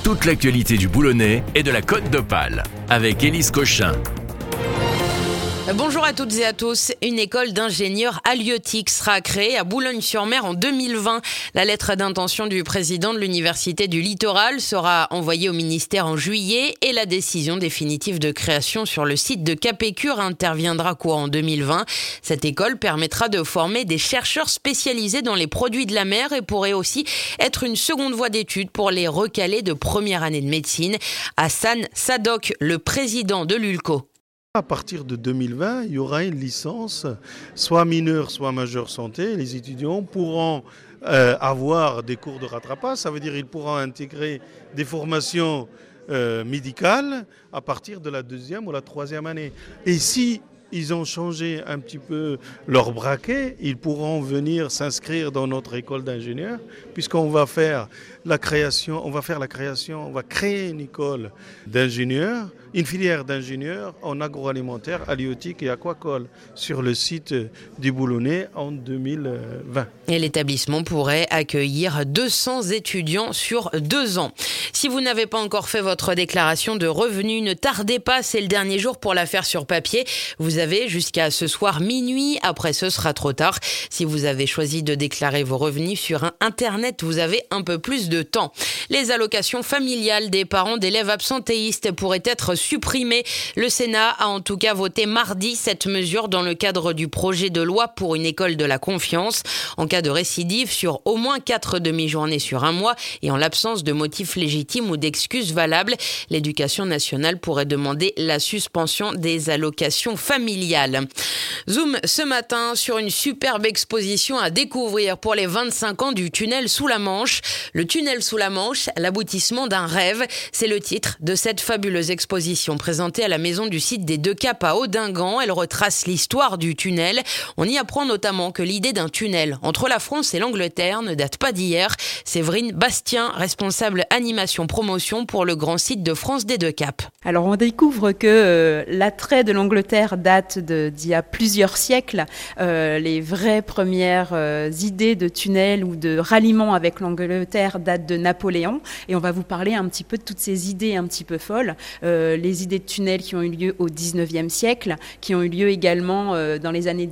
Toute l'actualité du Boulonnais et de la Côte d'Opale avec Élise Cochin. Bonjour à toutes et à tous. Une école d'ingénieurs halieutiques sera créée à Boulogne-sur-Mer en 2020. La lettre d'intention du président de l'Université du Littoral sera envoyée au ministère en juillet et la décision définitive de création sur le site de Capécure interviendra courant 2020. Cette école permettra de former des chercheurs spécialisés dans les produits de la mer et pourrait aussi être une seconde voie d'études pour les recalés de première année de médecine. Hassan Sadok, le président de l'ULCO. À partir de 2020, il y aura une licence, soit mineure, soit majeure santé. Les étudiants pourront avoir des cours de rattrapage, ça veut dire qu'ils pourront intégrer des formations médicales à partir de la deuxième ou la troisième année. Et si ils ont changé un petit peu leur braquet, ils pourront venir s'inscrire dans notre école d'ingénieurs, puisqu'on va faire la création, on va créer une école d'ingénieurs, une filière d'ingénieurs en agroalimentaire, halieutique et aquacole sur le site du Boulonnais en 2020. Et l'établissement pourrait accueillir 200 étudiants sur 2 ans. Si vous n'avez pas encore fait votre déclaration de revenus, ne tardez pas, c'est le dernier jour pour la faire sur papier. Vous avez jusqu'à ce soir minuit, après ce sera trop tard. Si vous avez choisi de déclarer vos revenus sur Internet, vous avez un peu plus de temps. Les allocations familiales des parents d'élèves absentéistes pourraient être supprimées. Le Sénat a en tout cas voté mardi cette mesure dans le cadre du projet de loi pour une école de la confiance. En cas de récidive sur au moins 4 demi-journées sur un mois et en l'absence de motifs légitimes ou d'excuses valables, l'Éducation nationale pourrait demander la suspension des allocations familiales. Zoom ce matin sur une superbe exposition à découvrir pour les 25 ans du tunnel sous la Manche. Le tunnel sous la Manche, l'aboutissement d'un rêve, c'est le titre de cette fabuleuse exposition présentée à la maison du site des Deux Caps à Audingan. Elle retrace l'histoire du tunnel. On y apprend notamment que l'idée d'un tunnel entre la France et l'Angleterre ne date pas d'hier. Séverine Bastien, responsable animation promotion pour le grand site de France des Deux Caps. Alors on découvre que l'attrait de l'Angleterre date d'il y a plusieurs siècles. Les vraies premières idées de tunnel ou de ralliement avec l'Angleterre datent de Napoléon. Et on va vous parler un petit peu de toutes ces idées un petit peu folles. Les idées de tunnel qui ont eu lieu au 19e siècle, qui ont eu lieu également dans les années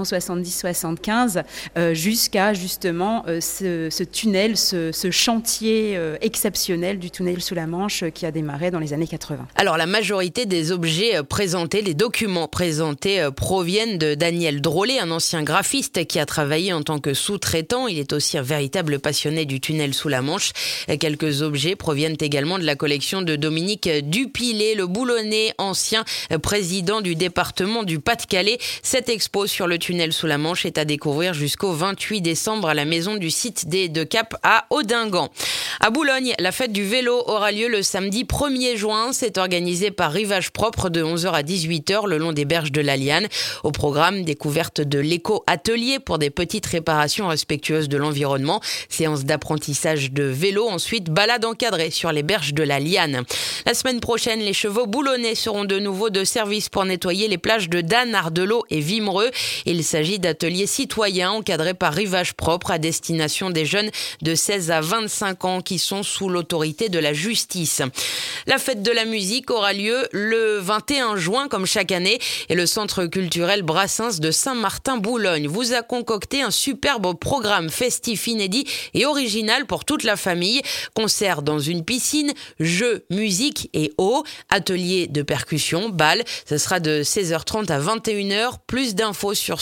1970-75, jusqu'à justement ce tunnel, ce chantier exceptionnel du tunnel sous la Manche qui a démarré dans les années 80. Alors la majorité des objets présentés, les documents présentés proviennent de Daniel Drolet, un ancien graphiste qui a travaillé en tant que sous-traitant. Il est aussi un véritable passionné du tunnel sous la Manche. Quelques objets proviennent également de la collection de Dominique Dupilet, le Boulonnais, ancien président du département du Pas-de-Calais. Cette expo sur le tunnel sous la Manche est à découvrir jusqu'au 28 décembre à la maison du site des Deux Caps à Audingan. À Boulogne, la fête du vélo aura lieu le samedi 1er juin. C'est organisé par Rivage Propre de 11h à 18h le long des berges de la Liane. Au programme, découverte de l'éco-atelier pour des petites réparations respectueuses de l'environnement. Séance d'apprentissage de vélo. Ensuite, balade encadrée sur les berges de la Liane. La semaine prochaine, les chevaux boulonnais seront de nouveau de service pour nettoyer les plages de Danne, Ardelot et Vimereux. Il s'agit d'ateliers citoyens encadrés par Rivage Propre à destination des jeunes de 16 à 25 ans qui sont sous l'autorité de la justice. La fête de la musique aura lieu le 21 juin comme chaque année et le centre culturel Brassens de Saint-Martin-Boulogne vous a concocté un superbe programme festif inédit et original pour toute la famille. Concert dans une piscine, jeux, musique et eau, atelier de percussion, bal. Ce sera de 16h30 à 21h. Plus d'infos sur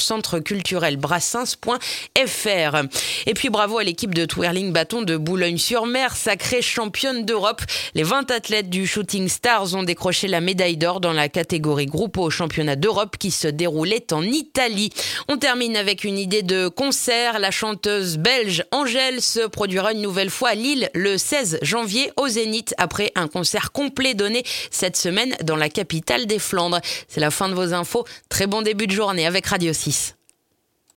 centreculturelbrassens.fr. Et puis bravo à l'équipe de twirling bâton de Boulogne-sur-Mer, sacrée championne d'Europe. Les 20 athlètes du Shooting Stars ont décroché la médaille d'or dans la catégorie groupe au championnat d'Europe qui se déroulait en Italie. On termine avec une idée de concert. La chanteuse belge Angèle se produira une nouvelle fois à Lille le 16 janvier au Zénith après un concert complet donné cette semaine dans la capitale des Flandres. C'est la fin de vos infos. Très bon début de journée avec Radio 6.